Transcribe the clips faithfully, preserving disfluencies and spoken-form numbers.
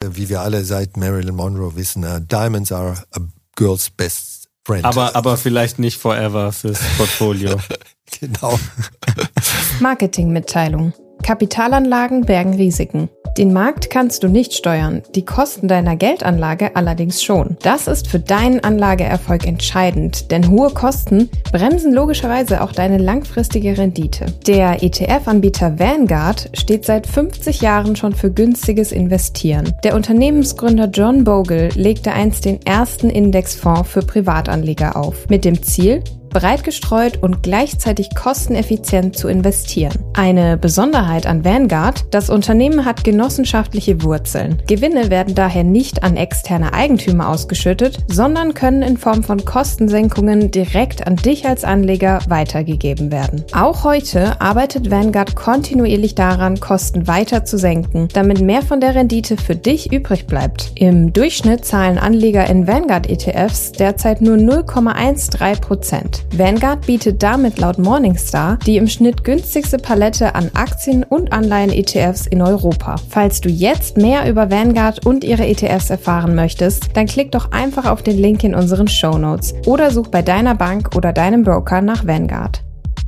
wie wir alle seit Marilyn Monroe wissen, uh, Diamonds are a girl's best friend. Aber, aber vielleicht nicht forever fürs Portfolio. Genau. Marketingmitteilung. Kapitalanlagen bergen Risiken. Den Markt kannst du nicht steuern, die Kosten deiner Geldanlage allerdings schon. Das ist für deinen Anlageerfolg entscheidend, denn hohe Kosten bremsen logischerweise auch deine langfristige Rendite. Der E T F-Anbieter Vanguard steht seit fünfzig Jahren schon für günstiges Investieren. Der Unternehmensgründer John Bogle legte einst den ersten Indexfonds für Privatanleger auf, mit dem Ziel, breit gestreut und gleichzeitig kosteneffizient zu investieren. Eine Besonderheit an Vanguard: Das Unternehmen hat genossenschaftliche Wurzeln. Gewinne werden daher nicht an externe Eigentümer ausgeschüttet, sondern können in Form von Kostensenkungen direkt an dich als Anleger weitergegeben werden. Auch heute arbeitet Vanguard kontinuierlich daran, Kosten weiter zu senken, damit mehr von der Rendite für dich übrig bleibt. Im Durchschnitt zahlen Anleger in Vanguard-E T Fs derzeit nur null Komma dreizehn Prozent. Vanguard bietet damit laut Morningstar die im Schnitt günstigste Palette an Aktien- und Anleihen-E T Fs in Europa. Falls du jetzt mehr über Vanguard und ihre E T Fs erfahren möchtest, dann klick doch einfach auf den Link in unseren Shownotes oder such bei deiner Bank oder deinem Broker nach Vanguard.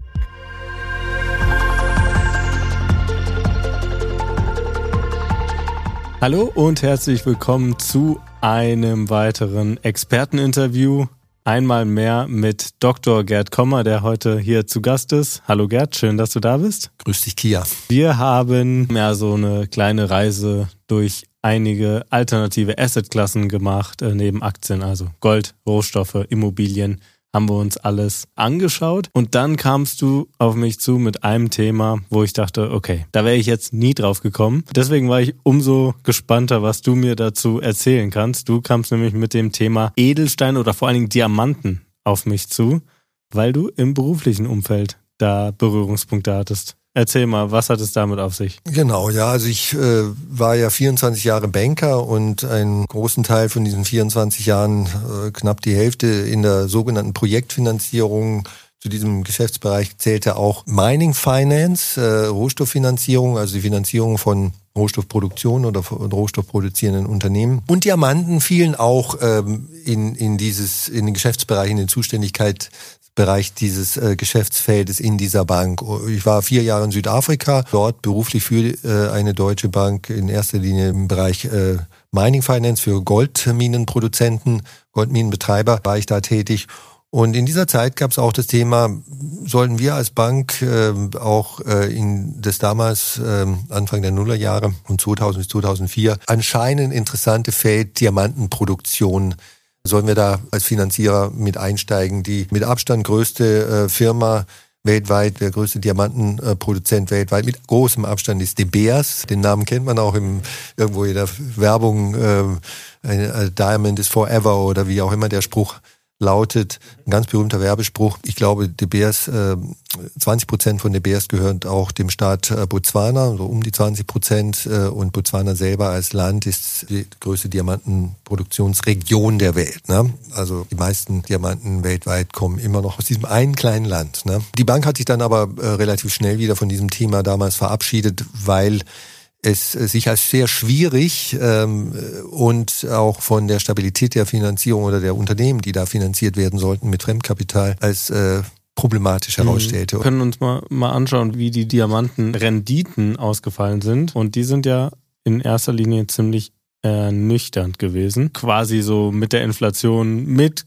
Hallo und herzlich willkommen zu einem weiteren Experteninterview. Einmal mehr mit Doktor Gerd Kommer, der heute hier zu Gast ist. Hallo Gerd, schön, dass du da bist. Grüß dich, Kia. Wir haben ja so eine kleine Reise durch einige alternative Assetklassen gemacht, äh, neben Aktien, also Gold, Rohstoffe, Immobilien, haben wir uns alles angeschaut. Und dann kamst du auf mich zu mit einem Thema, wo ich dachte, okay, da wäre ich jetzt nie drauf gekommen. Deswegen war ich umso gespannter, was du mir dazu erzählen kannst. Du kamst nämlich mit dem Thema Edelsteine oder vor allen Dingen Diamanten auf mich zu, weil du im beruflichen Umfeld da Berührungspunkte hattest. Erzähl mal, was hat es damit auf sich? Genau, ja, also ich äh, war ja vierundzwanzig Jahre Banker und einen großen Teil von diesen vierundzwanzig Jahren, äh, knapp die Hälfte in der sogenannten Projektfinanzierung. Zu diesem Geschäftsbereich zählte auch Mining Finance, äh, Rohstofffinanzierung, also die Finanzierung von Rohstoffproduktion oder von rohstoffproduzierenden Unternehmen. Und Diamanten fielen auch ähm, in, in dieses, in den Geschäftsbereich, in den Zuständigkeit Bereich dieses äh, Geschäftsfeldes in dieser Bank. Ich war vier Jahre in Südafrika, dort beruflich für äh, eine deutsche Bank, in erster Linie im Bereich äh, Mining Finance für Goldminenproduzenten, Goldminenbetreiber war ich da tätig. Und in dieser Zeit gab es auch das Thema, sollten wir als Bank äh, auch äh, in das damals äh, Anfang der Nullerjahre und zweitausend bis zweitausendvier anscheinend interessante Feld Diamantenproduktion, sollen wir da als Finanzierer mit einsteigen? Die mit Abstand größte äh, Firma weltweit, der größte Diamantenproduzent äh, weltweit, mit großem Abstand ist De Beers. Den Namen kennt man auch im, irgendwo in der Werbung, äh, ein Diamond is forever oder wie auch immer der Spruch lautet. Ein ganz berühmter Werbespruch. Ich glaube, De Beers, äh, zwanzig Prozent von De Beers gehören auch dem Staat äh, Botswana, so um die zwanzig Prozent. Äh, und Botswana selber als Land ist die größte Diamantenproduktionsregion der Welt. Ne? Also die meisten Diamanten weltweit kommen immer noch aus diesem einen kleinen Land. Ne? Die Bank hat sich dann aber äh, relativ schnell wieder von diesem Thema damals verabschiedet, weil es sich als sehr schwierig ähm, und auch von der Stabilität der Finanzierung oder der Unternehmen, die da finanziert werden sollten mit Fremdkapital, als äh, problematisch herausstellte. Wir können uns mal, mal anschauen, wie die Diamantenrenditen ausgefallen sind. Und die sind ja in erster Linie ziemlich ernüchternd gewesen. Quasi so mit der Inflation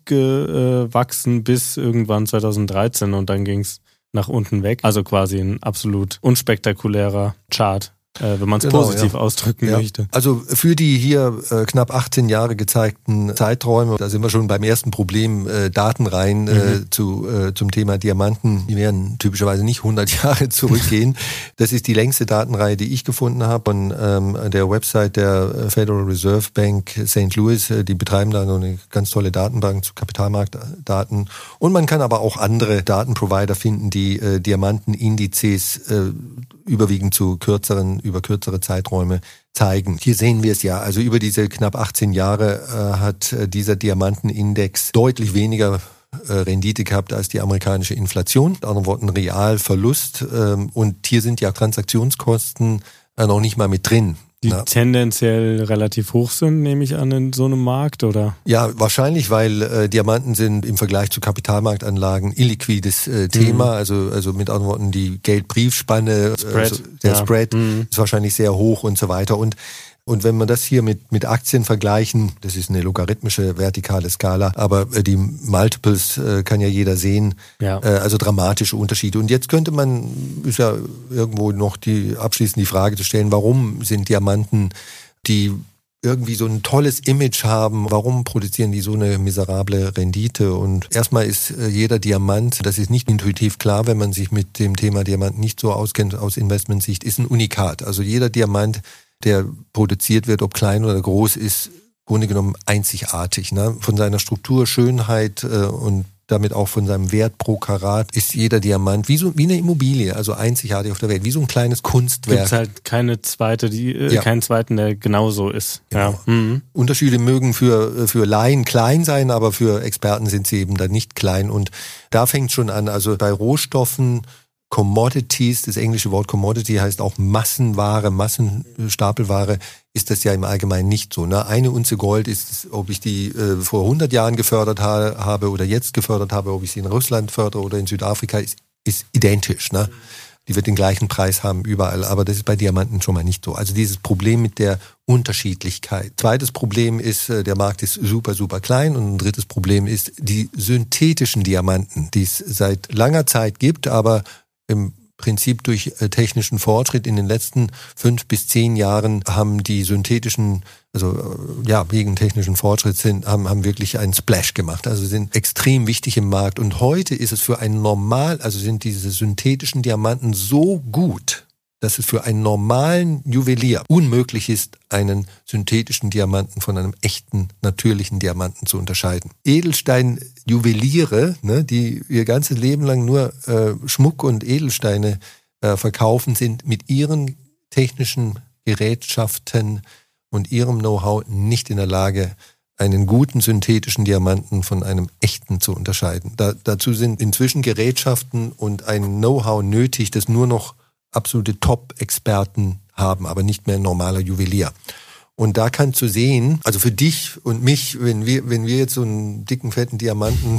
mitgewachsen bis irgendwann zweitausenddreizehn und dann ging es nach unten weg. Also quasi ein absolut unspektakulärer Chart. Äh, wenn man es genau, positiv ja. ausdrücken ja. möchte. Also für die hier äh, knapp achtzehn Jahre gezeigten Zeiträume, da sind wir schon beim ersten Problem, äh, Datenreihen mhm. äh, zu, äh, zum Thema Diamanten, die werden typischerweise nicht hundert Jahre zurückgehen. Das ist die längste Datenreihe, die ich gefunden habe von ähm, der Website der Federal Reserve Bank Sankt Louis. Die betreiben da so eine ganz tolle Datenbank zu Kapitalmarktdaten. Und man kann aber auch andere Datenprovider finden, die äh, Diamantenindizes äh, überwiegend zu kürzeren, über kürzere Zeiträume zeigen. Hier sehen wir es ja. Also über diese knapp achtzehn Jahre äh, hat äh, dieser Diamantenindex deutlich weniger äh, Rendite gehabt als die amerikanische Inflation. Mit anderen Worten Realverlust. Ähm, und hier sind ja Transaktionskosten äh, noch nicht mal mit drin. Die ja. tendenziell relativ hoch sind, nehme ich an, in so einem Markt, oder? Ja, wahrscheinlich, weil äh, Diamanten sind im Vergleich zu Kapitalmarktanlagen illiquides äh, Thema, mhm. also also mit anderen Worten die Geldbriefspanne, Spread. Also der ja. Spread mhm. ist wahrscheinlich sehr hoch und so weiter. Und Und wenn man das hier mit, mit Aktien vergleichen, das ist eine logarithmische vertikale Skala, aber die Multiples äh, kann ja jeder sehen, ja. äh, also dramatische Unterschiede. Und jetzt könnte man, ist ja irgendwo noch die abschließend die Frage zu stellen, warum sind Diamanten, die irgendwie so ein tolles Image haben, warum produzieren die so eine miserable Rendite? Und erstmal ist äh, jeder Diamant, das ist nicht intuitiv klar, wenn man sich mit dem Thema Diamant nicht so auskennt aus Investmentsicht, ist ein Unikat. Also jeder Diamant, der produziert wird, ob klein oder groß, ist im Grunde genommen einzigartig. Ne? Von seiner Struktur, Schönheit äh, und damit auch von seinem Wert pro Karat ist jeder Diamant wie so wie eine Immobilie, also einzigartig auf der Welt, wie so ein kleines Kunstwerk. Gibt es halt keine zweite, die äh, ja. keinen zweiten, der genauso ist. Genau. Ja. Mhm. Unterschiede mögen für für Laien klein sein, aber für Experten sind sie eben dann nicht klein. Und da fängt schon an. Also bei Rohstoffen, Commodities, das englische Wort Commodity heißt auch Massenware, Massenstapelware, ist das ja im Allgemeinen nicht so. Ne? Eine Unze Gold ist, ob ich die äh, vor hundert Jahren gefördert ha- habe oder jetzt gefördert habe, ob ich sie in Russland fördere oder in Südafrika, ist, ist identisch. Ne? Die wird den gleichen Preis haben überall, aber das ist bei Diamanten schon mal nicht so. Also dieses Problem mit der Unterschiedlichkeit. Zweites Problem ist, der Markt ist super, super klein. Und ein drittes Problem ist die synthetischen Diamanten, die es seit langer Zeit gibt, aber im Prinzip durch technischen Fortschritt in den letzten fünf bis zehn Jahren haben die synthetischen, also ja, wegen technischen Fortschritts sind, haben, haben wirklich einen Splash gemacht. Also sind extrem wichtig im Markt. Und heute ist es für einen normal, also sind diese synthetischen Diamanten so gut, dass es für einen normalen Juwelier unmöglich ist, einen synthetischen Diamanten von einem echten, natürlichen Diamanten zu unterscheiden. Edelstein-Juweliere, ne, die ihr ganzes Leben lang nur äh, Schmuck und Edelsteine äh, verkaufen, sind mit ihren technischen Gerätschaften und ihrem Know-how nicht in der Lage, einen guten synthetischen Diamanten von einem echten zu unterscheiden. Da, dazu sind inzwischen Gerätschaften und ein Know-how nötig, das nur noch absolute Top-Experten haben, aber nicht mehr ein normaler Juwelier. Und da kannst du sehen, also für dich und mich, wenn wir, wenn wir jetzt so einen dicken, fetten Diamanten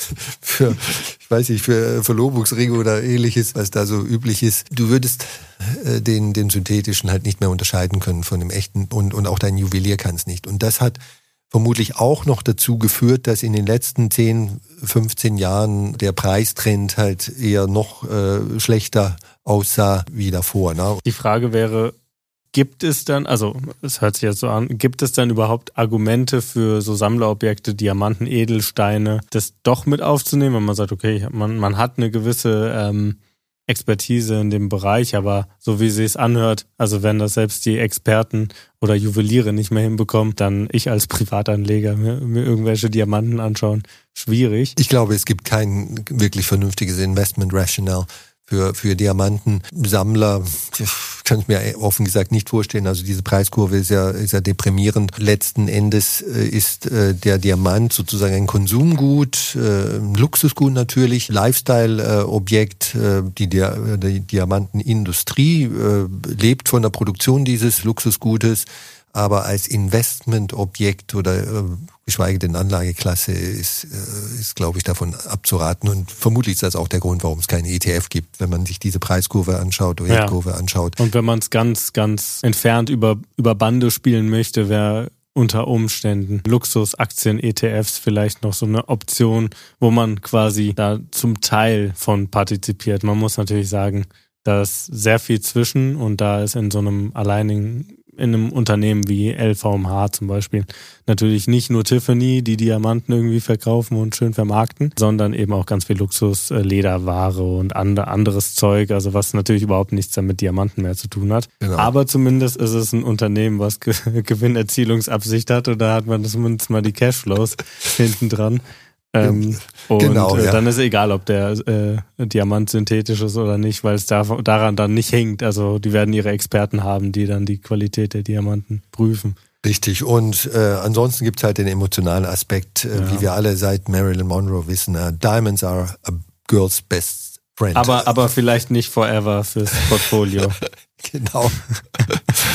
für, ich weiß nicht, für Verlobungsringe oder ähnliches, was da so üblich ist, du würdest äh, den, den synthetischen halt nicht mehr unterscheiden können von dem echten und, und auch dein Juwelier kann es nicht. Und das hat vermutlich auch noch dazu geführt, dass in den letzten zehn, fünfzehn Jahren der Preistrend halt eher noch äh, schlechter aussah wie davor. Ne? Die Frage wäre, gibt es dann, also es hört sich jetzt so an, gibt es dann überhaupt Argumente für so Sammlerobjekte, Diamanten, Edelsteine, das doch mit aufzunehmen, wenn man sagt, okay, man, man hat eine gewisse ähm, Expertise in dem Bereich, aber so wie sie es anhört, also wenn das selbst die Experten oder Juweliere nicht mehr hinbekommen, dann ich als Privatanleger mir, mir irgendwelche Diamanten anschauen, schwierig. Ich glaube, es gibt kein wirklich vernünftiges Investment-Rationale für für Diamantensammler. Kann ich mir offen gesagt nicht vorstellen. Also diese Preiskurve ist ja ist ja deprimierend. Letzten Endes ist äh, der Diamant sozusagen ein Konsumgut, äh, ein Luxusgut natürlich, Lifestyle-Objekt. Äh, die, die, die Diamantenindustrie äh, lebt von der Produktion dieses Luxusgutes. Aber als Investmentobjekt oder äh, geschweige denn Anlageklasse ist, äh, ist, glaube ich, davon abzuraten. Und vermutlich ist das auch der Grund, warum es keine E T F gibt, wenn man sich diese Preiskurve anschaut, Projektkurve ja. anschaut. Und wenn man es ganz, ganz entfernt über, über Bande spielen möchte, wäre unter Umständen Luxusaktien-E T Fs vielleicht noch so eine Option, wo man quasi da zum Teil von partizipiert. Man muss natürlich sagen, da ist sehr viel zwischen und da ist in so einem alleinigen in einem Unternehmen wie L V M H zum Beispiel natürlich nicht nur Tiffany, die Diamanten irgendwie verkaufen und schön vermarkten, sondern eben auch ganz viel Luxus, Lederware und anderes Zeug, also was natürlich überhaupt nichts dann mit Diamanten mehr zu tun hat. Genau. Aber zumindest ist es ein Unternehmen, was Ge- Gewinnerzielungsabsicht hat und da hat man zumindest mal die Cashflows hinten dran. Ähm, und genau, ja. äh, dann ist egal, ob der äh, Diamant synthetisch ist oder nicht, weil es da, daran dann nicht hängt. Also die werden ihre Experten haben, die dann die Qualität der Diamanten prüfen. Richtig. Und äh, ansonsten gibt es halt den emotionalen Aspekt, äh, ja. wie wir alle seit Marilyn Monroe wissen. Uh, Diamonds are a girl's best friend. Aber, aber vielleicht nicht forever fürs Portfolio. Genau.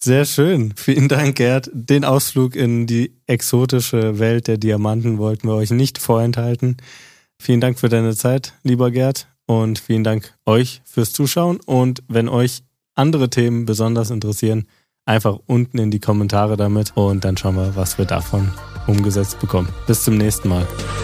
Sehr schön. Vielen Dank, Gerd. Den Ausflug in die exotische Welt der Diamanten wollten wir euch nicht vorenthalten. Vielen Dank für deine Zeit, lieber Gerd. Und vielen Dank euch fürs Zuschauen. Und wenn euch andere Themen besonders interessieren, einfach unten in die Kommentare damit. Und dann schauen wir, was wir davon umgesetzt bekommen. Bis zum nächsten Mal.